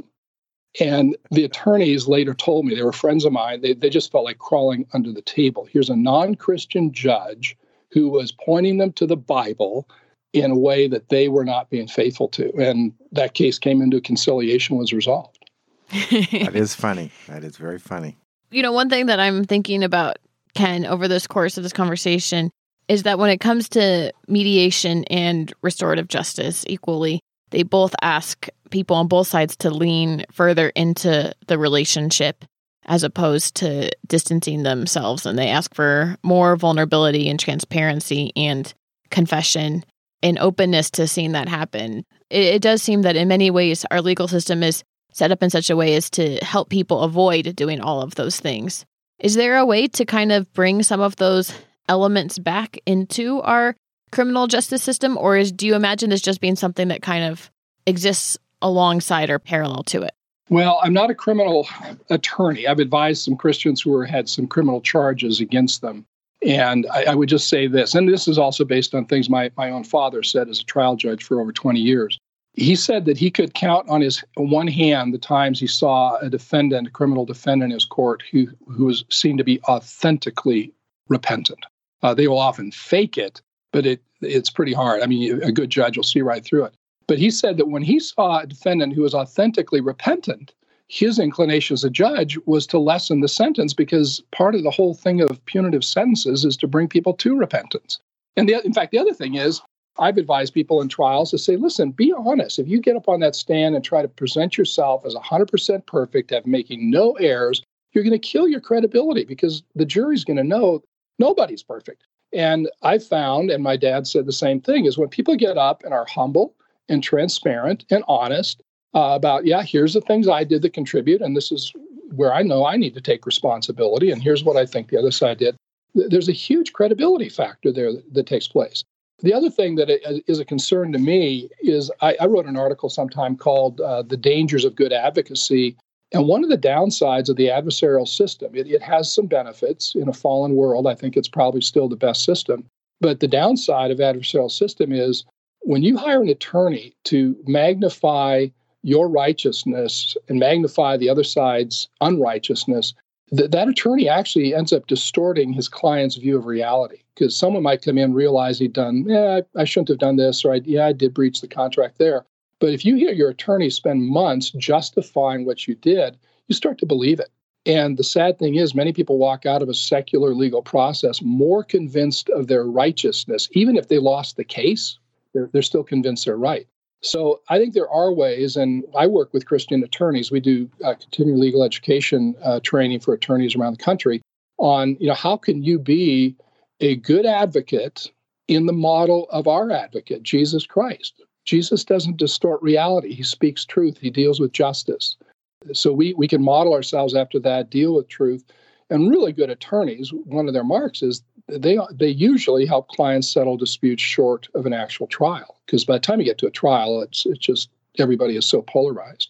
And the attorneys later told me, they were friends of mine, they, they just felt like crawling under the table. Here's a non-Christian judge who was pointing them to the Bible in a way that they were not being faithful to. And that case came into conciliation, was resolved. That is funny. That is very funny. You know, one thing that I'm thinking about, Ken, over this course of this conversation is that when it comes to mediation and restorative justice equally, they both ask people on both sides to lean further into the relationship as opposed to distancing themselves. And they ask for more vulnerability and transparency and confession and openness to seeing that happen. It, it does seem that in many ways, our legal system is set up in such a way as to help people avoid doing all of those things. Is there a way to kind of bring some of those elements back into our criminal justice system, or is do you imagine this just being something that kind of exists alongside or parallel to it? Well, I'm not a criminal attorney. I've advised some Christians who are, had some criminal charges against them. And I, I would just say this, and this is also based on things my, my own father said as a trial judge for over twenty years. He said that he could count on his one hand the times he saw a defendant, a criminal defendant in his court who, who was seen to be authentically repentant. Uh, they will often fake it, but it it's pretty hard. I mean, a good judge will see right through it. But he said that when he saw a defendant who was authentically repentant, his inclination as a judge was to lessen the sentence, because part of the whole thing of punitive sentences is to bring people to repentance. And the, in fact, the other thing is, I've advised people in trials to say, listen, be honest. If you get up on that stand and try to present yourself as one hundred percent perfect, have making no errors, you're going to kill your credibility, because the jury's going to know nobody's perfect. And I found, and my dad said the same thing, is when people get up and are humble and transparent and honest uh, about, yeah, here's the things I did that contribute, and this is where I know I need to take responsibility, and here's what I think the other side did. There's a huge credibility factor there that, that takes place. The other thing that is a concern to me is I, I wrote an article sometime called uh, The Dangers of Good Advocacy. And one of the downsides of the adversarial system, it, it has some benefits. In a fallen world, I think it's probably still the best system. But the downside of adversarial system is when you hire an attorney to magnify your righteousness and magnify the other side's unrighteousness, th- that attorney actually ends up distorting his client's view of reality. Because someone might come in and realize he'd done, yeah, I, I shouldn't have done this, or I, yeah, I did breach the contract there. But if you hear your attorney spend months justifying what you did, you start to believe it. And the sad thing is, many people walk out of a secular legal process more convinced of their righteousness. Even if they lost the case, they're, they're still convinced they're right. So I think there are ways, and I work with Christian attorneys. We do uh, continuing legal education uh, training for attorneys around the country on, you know, how can you be a good advocate in the model of our advocate, Jesus Christ. Jesus doesn't distort reality. He speaks truth. He deals with justice. So we, we can model ourselves after that, deal with truth. And really good attorneys, one of their marks is they they usually help clients settle disputes short of an actual trial. Because by the time you get to a trial, it's it's just everybody is so polarized.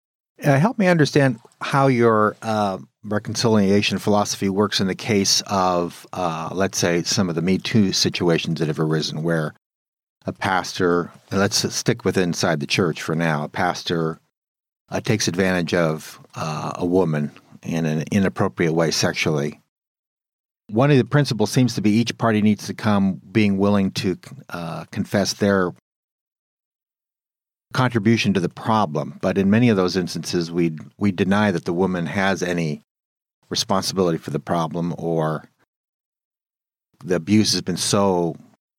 Uh, help me understand how your uh, reconciliation philosophy works in the case of, uh, let's say, some of the Me Too situations that have arisen where a pastor, let's stick with inside the church for now, a pastor uh, takes advantage of uh, a woman in an inappropriate way sexually. One of the principles seems to be each party needs to come being willing to uh, confess their contribution to the problem. But in many of those instances, we we deny that the woman has any responsibility for the problem, or the abuse has been so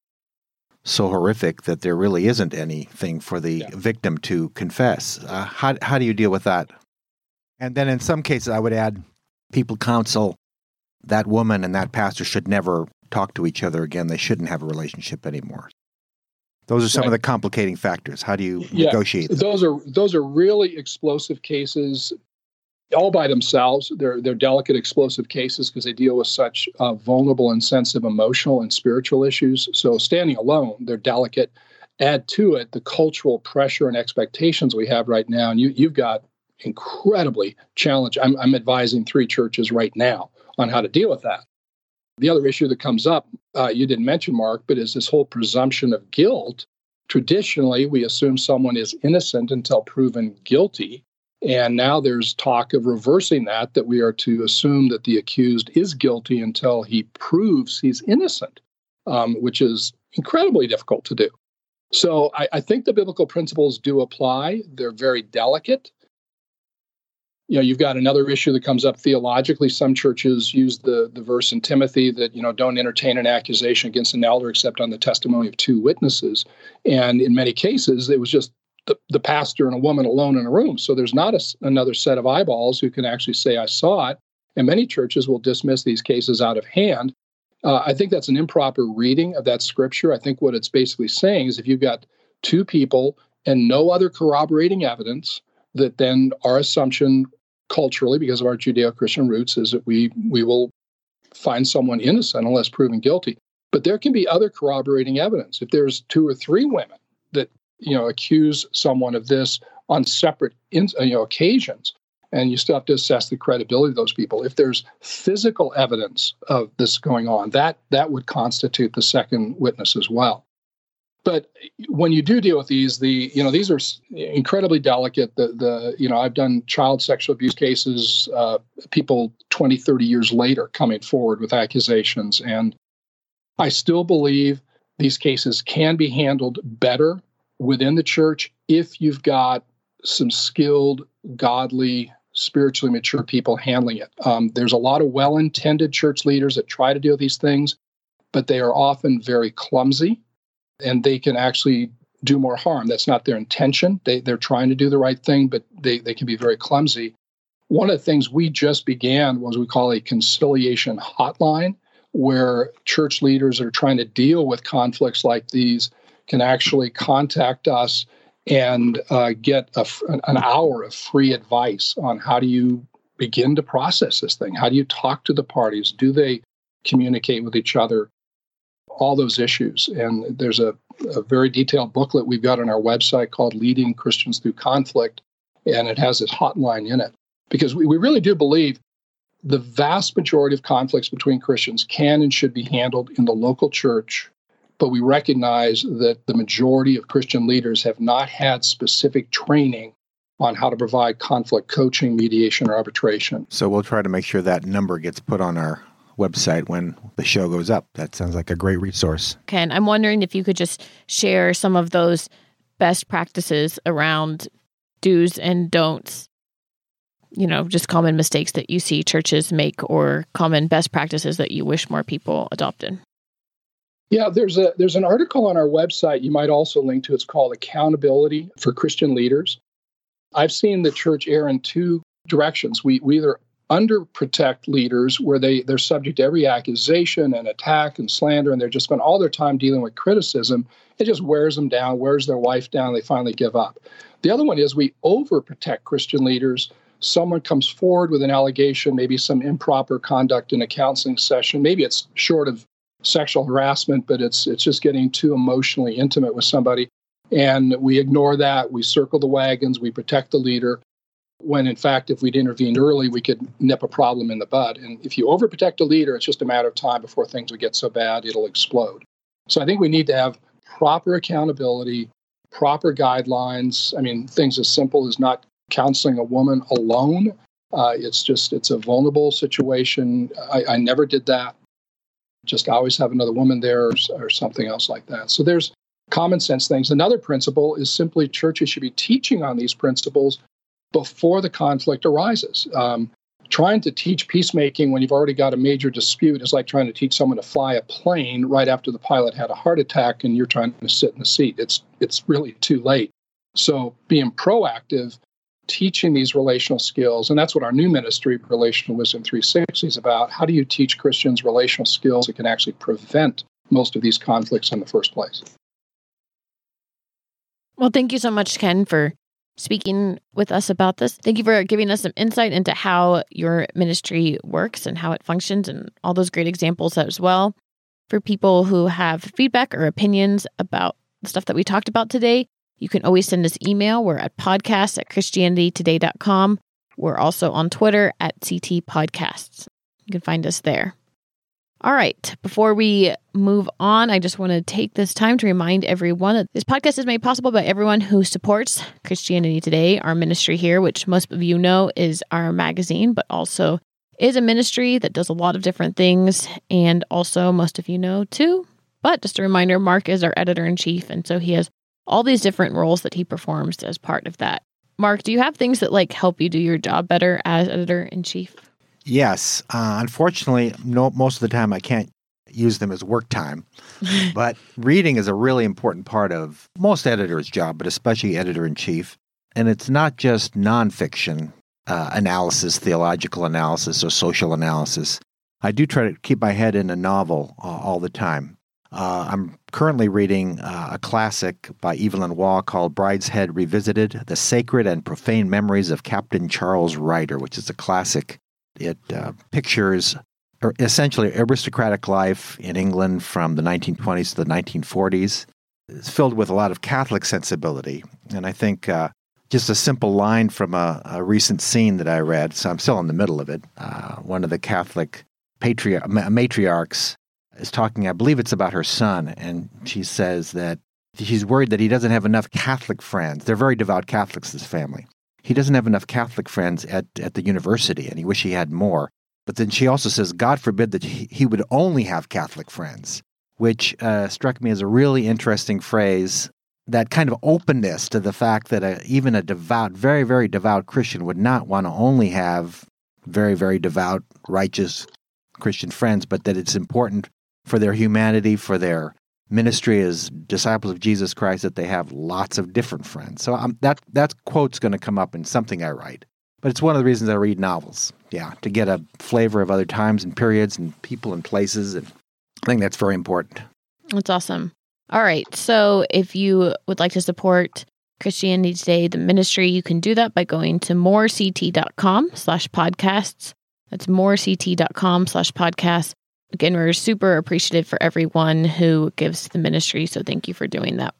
so horrific that there really isn't anything for the yeah. victim to confess. Uh, how how do you deal with that? And then in some cases, I would add, people counsel that woman and that pastor should never talk to each other again. They shouldn't have a relationship anymore. Those are some right. of the complicating factors. How do you yeah, negotiate them? Those are those are really explosive cases, all by themselves. They're they're delicate, explosive cases because they deal with such uh, vulnerable and sensitive emotional and spiritual issues. So standing alone, they're delicate. Add to it the cultural pressure and expectations we have right now, and you you've got incredibly challenged. I'm I'm advising three churches right now on how to deal with that. The other issue that comes up, uh, you didn't mention, Mark, but is this whole presumption of guilt. Traditionally, we assume someone is innocent until proven guilty. And now there's talk of reversing that, that we are to assume that the accused is guilty until he proves he's innocent, um, which is incredibly difficult to do. So I, I think the biblical principles do apply. They're very delicate. You know, you've got another issue that comes up theologically. Some churches use the, the verse in Timothy that, you know, don't entertain an accusation against an elder except on the testimony of two witnesses. And in many cases, it was just the, the pastor and a woman alone in a room. So there's not a, another set of eyeballs who can actually say, I saw it. And many churches will dismiss these cases out of hand. Uh, I think that's an improper reading of that scripture. I think what it's basically saying is if you've got two people and no other corroborating evidence, that then our assumption culturally, because of our Judeo-Christian roots, is that we we will find someone innocent unless proven guilty. But there can be other corroborating evidence. If there's two or three women that, you know, accuse someone of this on separate, you know, occasions, and you still have to assess the credibility of those people. If there's physical evidence of this going on, that that would constitute the second witness as well. But when you do deal with these, the you know these are incredibly delicate. The the you know I've done child sexual abuse cases, uh, people twenty, thirty years later coming forward with accusations, and I still believe these cases can be handled better within the church if you've got some skilled, godly, spiritually mature people handling it. Um, there's a lot of well-intended church leaders that try to deal with these things, but they are often very clumsy. And they can actually do more harm. That's not their intention. They, they're trying to do the right thing, but they, they can be very clumsy. One of the things we just began was we call a conciliation hotline, where church leaders that are trying to deal with conflicts like these can actually contact us and uh, get a, an hour of free advice on how do you begin to process this thing? How do you talk to the parties? Do they communicate with each other? All those issues. And there's a, a very detailed booklet we've got on our website called Leading Christians Through Conflict, and it has this hotline in it. Because we, we really do believe the vast majority of conflicts between Christians can and should be handled in the local church, but we recognize that the majority of Christian leaders have not had specific training on how to provide conflict coaching, mediation, or arbitration. So we'll try to make sure that number gets put on our website when the show goes up. That sounds like a great resource. Ken, I'm wondering if you could just share some of those best practices around do's and don'ts, you know, just common mistakes that you see churches make or common best practices that you wish more people adopted. Yeah, there's a there's an article on our website you might also link to. It's called Accountability for Christian Leaders. I've seen the church err in two directions. We, we either underprotect leaders where they, they're subject to every accusation and attack and slander, and they're just spend all their time dealing with criticism. It just wears them down, wears their life down, and they finally give up. The other one is we overprotect Christian leaders. Someone comes forward with an allegation, maybe some improper conduct in a counseling session. Maybe it's short of sexual harassment, but it's it's just getting too emotionally intimate with somebody. And we ignore that. We circle the wagons. We protect the leader. When, in fact, if we'd intervened early, we could nip a problem in the bud. And if you overprotect a leader, it's just a matter of time before things would get so bad, it'll explode. So I think we need to have proper accountability, proper guidelines. I mean, things as simple as not counseling a woman alone Uh, it's just, it's a vulnerable situation. I, I never did that. Just always have another woman there or, or something else like that. So there's common sense things. Another principle is simply churches should be teaching on these principles before the conflict arises. Um, trying to teach peacemaking when you've already got a major dispute is like trying to teach someone to fly a plane right after the pilot had a heart attack and you're trying to sit in the seat. It's it's really too late. So being proactive, teaching these relational skills, and that's what our new ministry, Relational Wisdom three sixty, is about. How do you teach Christians relational skills that can actually prevent most of these conflicts in the first place? Well, thank you so much, Ken, for speaking with us about this. Thank you for giving us some insight into how your ministry works and how it functions and all those great examples as well. For people who have feedback or opinions about the stuff that we talked about today, you can always send us email. We're at podcast at christianity today dot com. We're also on Twitter at C T Podcasts. You can find us there. All right. Before we move on, I just want to take this time to remind everyone that this podcast is made possible by everyone who supports Christianity Today, our ministry here, which most of you know is our magazine, but also is a ministry that does a lot of different things. And also most of you know too. But just a reminder, Mark is our editor-in-chief, and so he has all these different roles that he performs as part of that. Mark, do you have things that like help you do your job better as editor-in-chief? Yes. Uh, unfortunately, no, most of the time I can't use them as work time. But reading is a really important part of most editors' job, but especially editor-in-chief. And it's not just nonfiction uh, analysis, theological analysis, or social analysis. I do try to keep my head in a novel uh, all the time. Uh, I'm currently reading uh, a classic by Evelyn Waugh called Brideshead Revisited, The Sacred and Profane Memories of Captain Charles Ryder, which is a classic. It uh, pictures essentially aristocratic life in England from the nineteen twenties to the nineteen forties. It's filled with a lot of Catholic sensibility. And I think uh, just a simple line from a, a recent scene that I read, so I'm still in the middle of it, uh, one of the Catholic patri- matriarchs is talking, I believe it's about her son, and she says that she's worried that he doesn't have enough Catholic friends. They're very devout Catholics, this family. He doesn't have enough Catholic friends at, at the university, and he wish he had more. But then she also says, God forbid that he, he would only have Catholic friends, which uh, struck me as a really interesting phrase, that kind of openness to the fact that a, even a devout, very, very devout Christian would not want to only have very, very devout, righteous Christian friends, but that it's important for their humanity, for their ministry as disciples of Jesus Christ, that they have lots of different friends. So um, that that quote's going to come up in something I write. But it's one of the reasons I read novels, yeah, to get a flavor of other times and periods and people and places. And I think that's very important. That's awesome. All right. So if you would like to support Christianity Today, the ministry, you can do that by going to morect.com slash podcasts. That's morect.com slash podcasts. Again, we're super appreciative for everyone who gives the ministry, so thank you for doing that.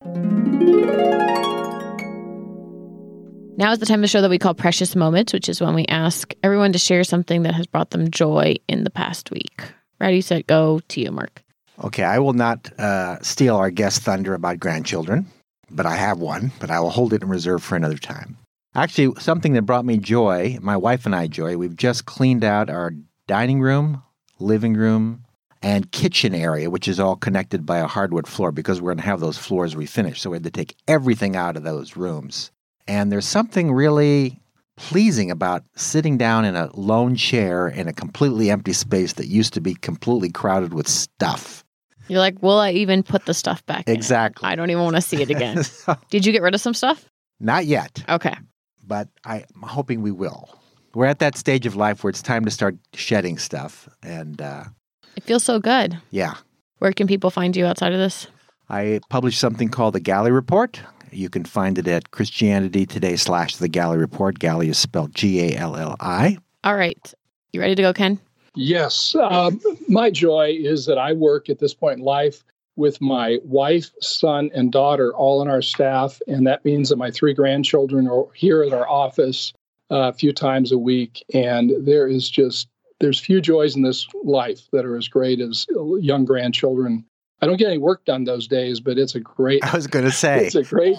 Now is the time of the show that we call Precious Moments, which is when we ask everyone to share something that has brought them joy in the past week. Ready, set, go. To you, Mark. Okay, I will not uh, steal our guest thunder about grandchildren, but I have one, but I will hold it in reserve for another time. Actually, something that brought me joy, my wife and I joy, we've just cleaned out our dining room, living room, and kitchen area, which is all connected by a hardwood floor because we're going to have those floors refinished. So we had to take everything out of those rooms. And there's something really pleasing about sitting down in a lone chair in a completely empty space that used to be completely crowded with stuff. You're like, will I even put the stuff back in? Exactly. I don't even want to see it again. So, did you get rid of some stuff? Not yet. Okay. But I'm hoping we will. We're at that stage of life where it's time to start shedding stuff. And uh, it feels so good. Yeah. Where can people find you outside of this? I publish something called the Galli Report. You can find it at Christianity Today slash the Galli Report. Galli is spelled G A L L I. All right. You ready to go, Ken? Yes. Uh, my joy is that I work at this point in life with my wife, son, and daughter all on our staff. And that means that my three grandchildren are here at our office Uh, a few times a week, and there is just, there's few joys in this life that are as great as young grandchildren. I don't get any work done those days, but it's a great, I was going to say, it's a great,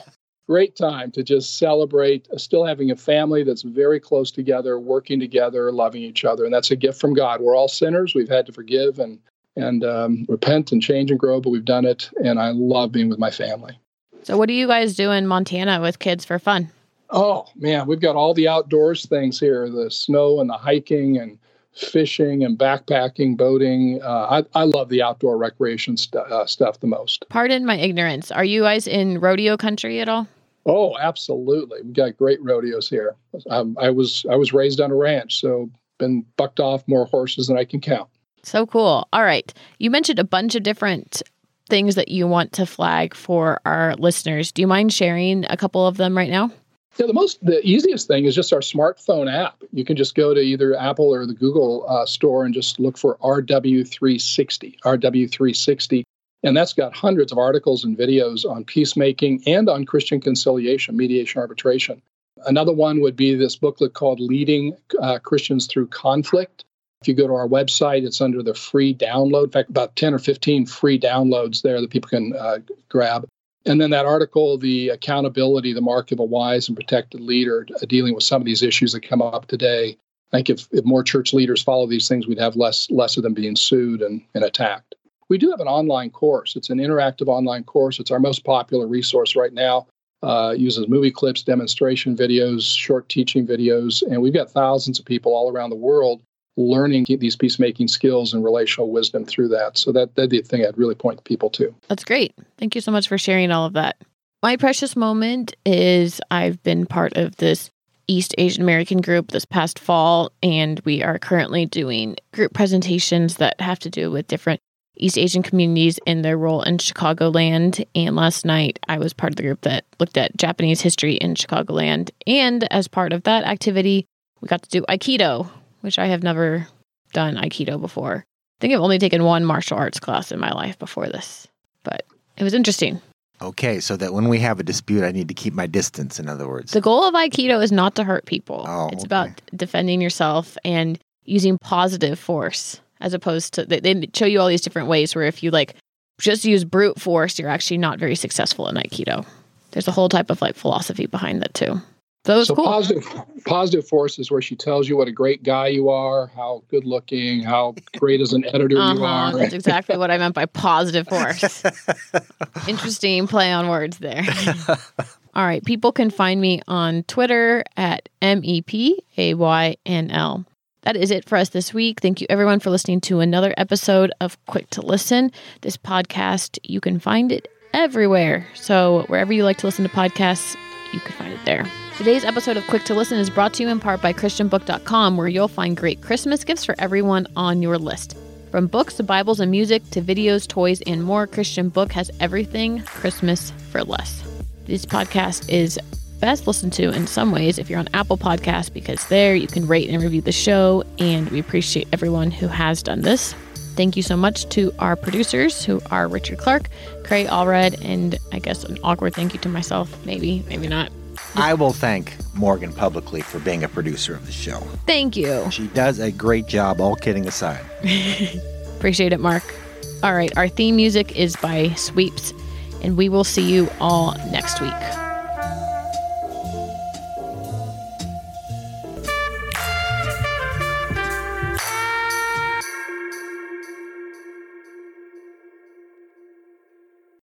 great time to just celebrate uh, still having a family that's very close together, working together, loving each other. And that's a gift from God. We're all sinners. We've had to forgive and, and um, repent and change and grow, but we've done it. And I love being with my family. So what do you guys do in Montana with kids for fun? Oh, man, we've got all the outdoors things here, the snow and the hiking and fishing and backpacking, boating. Uh, I, I love the outdoor recreation st- uh, stuff the most. Pardon my ignorance. Are you guys in rodeo country at all? Oh, absolutely. We've got great rodeos here. Um, I was I was raised on a ranch, so been bucked off more horses than I can count. So cool. All right. You mentioned a bunch of different things that you want to flag for our listeners. Do you mind sharing a couple of them right now? Yeah, the most, the easiest thing is just our smartphone app. You can just go to either Apple or the Google uh, store and just look for R W three sixty, R W three sixty. And that's got hundreds of articles and videos on peacemaking and on Christian conciliation, mediation, arbitration. Another one would be this booklet called Leading uh, Christians Through Conflict. If you go to our website, it's under the free download. In fact, about ten or fifteen free downloads there that people can uh, grab. And then that article, The Accountability, the Mark of a Wise and Protected Leader, uh, dealing with some of these issues that come up today. I think if, if more church leaders follow these things, we'd have less less of them being sued and, and attacked. We do have an online course. It's an interactive online course. It's our most popular resource right now. Uh, uses movie clips, demonstration videos, short teaching videos, and we've got thousands of people all around the world learning these peacemaking skills and relational wisdom through that. So that, that'd be the thing I'd really point people to. That's great. Thank you so much for sharing all of that. My precious moment is I've been part of this East Asian American group this past fall, and we are currently doing group presentations that have to do with different East Asian communities and their role in Chicagoland. And last night, I was part of the group that looked at Japanese history in Chicagoland. And as part of that activity, we got to do Aikido, which I have never done Aikido before. I think I've only taken one martial arts class in my life before this, but it was interesting. Okay, so that when we have a dispute, I need to keep my distance, in other words. The goal of Aikido is not to hurt people. Oh, it's okay. about defending yourself and using positive force, as opposed to, they, they show you all these different ways where if you like just use brute force, you're actually not very successful in Aikido. There's a whole type of like philosophy behind that too. So it was so cool. Positive, positive force is where she tells you what a great guy you are, how good looking, how great as an editor uh-huh, you are. That's exactly what I meant by positive force. Interesting play on words there. All right. People can find me on Twitter at M E P A Y N L. That is it for us this week. Thank you, everyone, for listening to another episode of Quick to Listen. This podcast, you can find it everywhere. So wherever you like to listen to podcasts, you can find it there. Today's episode of Quick to Listen is brought to you in part by Christian Book dot com, where you'll find great Christmas gifts for everyone on your list. From books to Bibles and music to videos, toys, and more, Christian Book has everything Christmas for less. This podcast is best listened to in some ways if you're on Apple Podcasts, because there you can rate and review the show, and we appreciate everyone who has done this. Thank you so much to our producers, who are Richard Clark, Cray Allred, and I guess an awkward thank you to myself. Maybe, maybe not. I will thank Morgan publicly for being a producer of the show. Thank you. She does a great job, all kidding aside. Appreciate it, Mark. All right, our theme music is by Sweeps, and we will see you all next week.